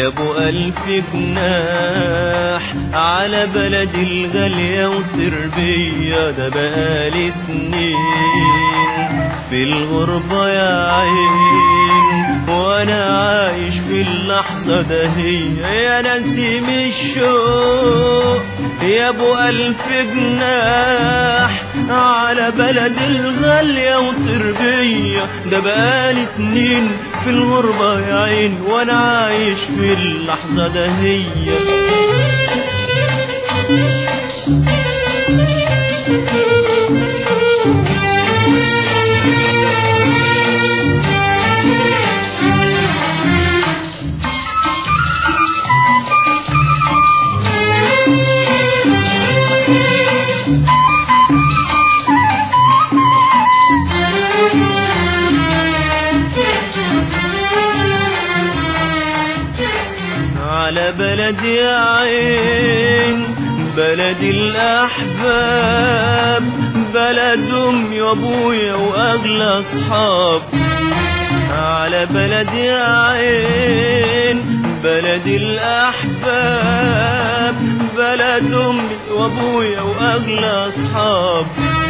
ابو الف جناح على بلدي الغالية وتربية، ده بقالي سنين في الغربة يا عين وانا عايش في اللحظة دهية. يا نسيم الشوق يا ابو الف جناح على بلدي الغالية وتربية، ده بقالي سنين في الغربة يا عين وانا عايش في اللحظة دهية. على بلدي يا عين بلدي الأحباب، بلد أمي وأبويا وأغلى أصحاب. على بلدي يا عين بلدي الأحباب، بلد أمي وأبويا وأغلى أصحاب.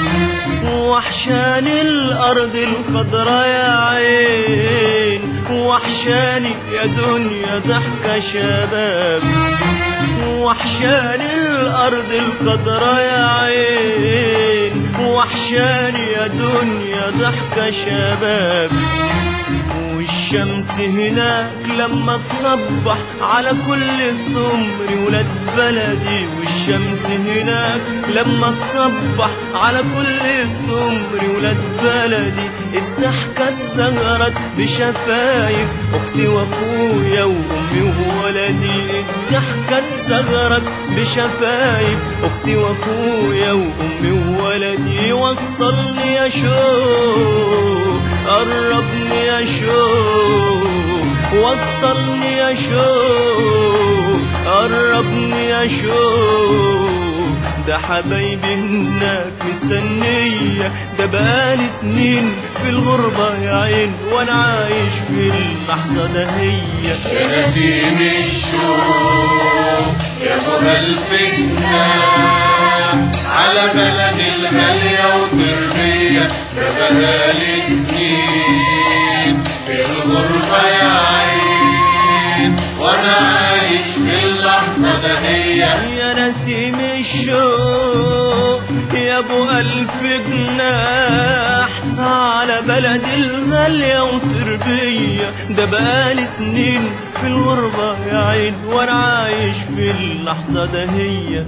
وحشاني الأرض الخضرا يا عين، وحشاني يا دنيا ضحكة شباب. وحشاني الأرض الخضرا يا عين، وحشاني يا دنيا ضحكة شباب. والشمس هناك لما تصبح على كل السمر ولاد بلدي، والشمس هناك لما تصبح على كل السمر ولاد بلدي. الضحكة اتزغرت بشفايف أختي وأخويا وأمي وولدي، الضحكة اتزغرت بشفايف أختي وأخويا وأمي وولدي. وصلني يا شوق قربني يا شوق، وصلني يا شوق قربني يا شوق. ده حبايبي هناك مستنية، ده بقالي سنين في الغربة يا عين وانا عايش في اللحظة دهية. يا نسيم الشوق يا ابو الف جناح على بلدي الغالية وتربية، ده بقالي سنين في الغربة يا عين وانا عايش في اللحظة دهية. يا نسيم الشوق يا ابو الف جناح على بلدي الغالية وتربية، ده بقالي سنين في الغربة يا عين وانا عايش في اللحظة دهية.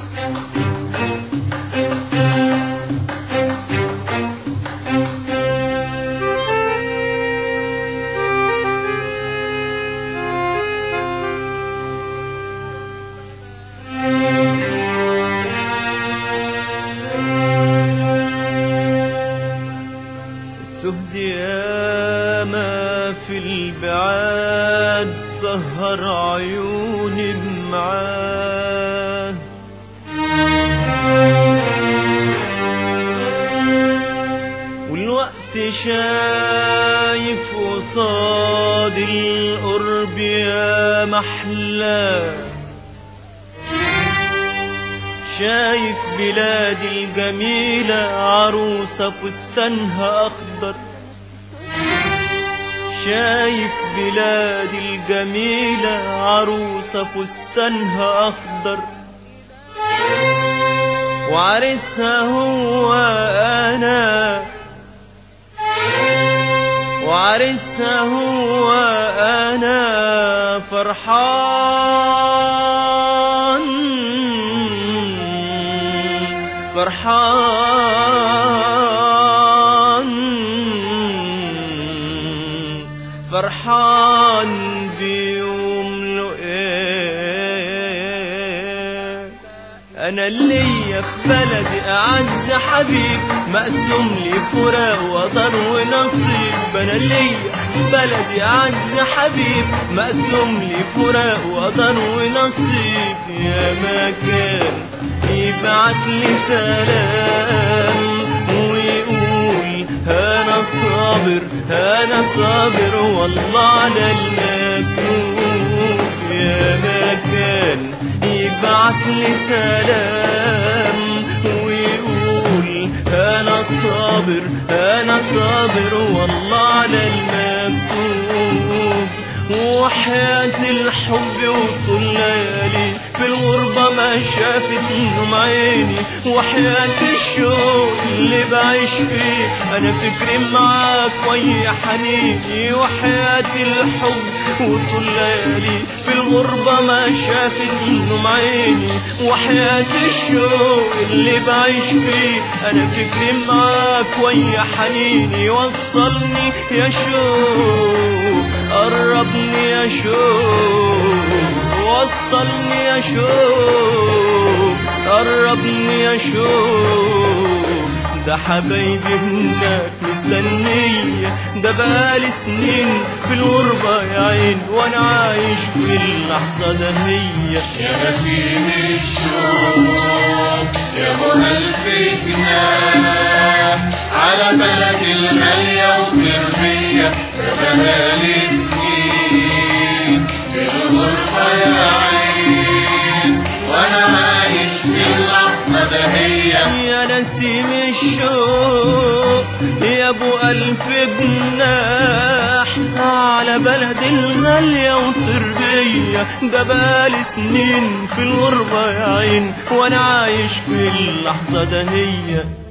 السهد ياما في البعاد سهر عيوني معاه، والوقت شايف قصاد القرب يا محلاه. شايف بلادي الجميلة عروسة فستانها أخضر، شايف بلادي الجميلة عروسة فستانها أخضر. وعرسها هو أنا، وعرسها هو أنا فرحان فرحان فرحان بيوم لقاه. انا ليا في بلدي اعز حبيب، مقسوم لي فراق وقدر ونصيب. انا ليا في بلدي اعز حبيب، مقسوم لي فراق وقدر ونصيب. يا مكان يبعت لي سلام ويقول انا صابر انا صابر والله على المكتوب. يا مكان يبعت لي سلام ويقول انا صابر انا صابر والله على المكتوب. وحياة الحب وطول ليالي في الغربة ما شافت نوم عيني، وحياة الشوق اللي بعيش فيه أنا فكري معاك ويا حنيني. وحياة الحب وطول ليالي في الغربة ما شافت نوم عيني، وحياة الشوق اللي بعيش فيه أنا فكري معاك ويا حنيني. وصلني يا شوق قربني يا شوق، وصلني يا شوق قربني يا شوق. ده حبايبي هناك مستنية، ده بقالي سنين في الغربة يا عين وانا عايش في اللحظة ده هي. يا نسيم الشوق يا ابو الف جناح على بلد الغالية وتربية، ده بقالي سنين في الغربة يا عين وانا عايش في اللحظة ده هي. يا نسيم الشوق يا ابو الف جناح على بلد الغالية وتربية، ده بقالي سنين في الغربة يا عين وانا عايش في اللحظة ده هي.